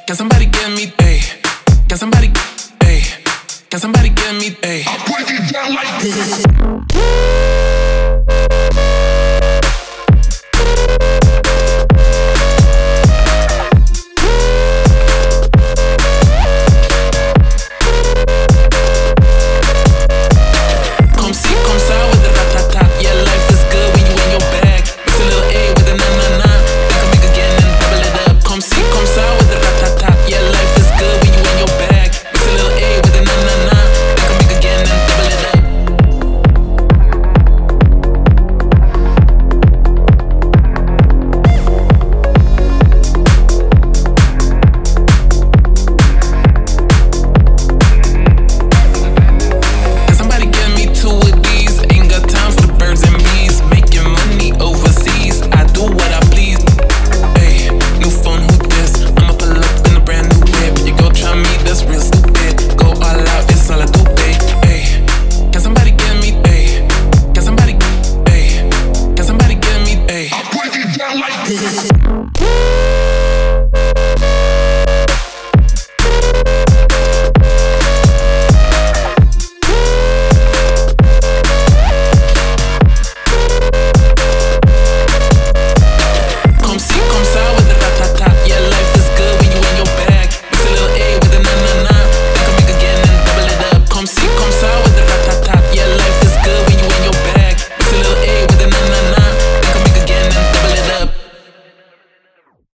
Can somebody get me, ayy? Can somebody, ayy? Can somebody get me, ayy? I break it down like this.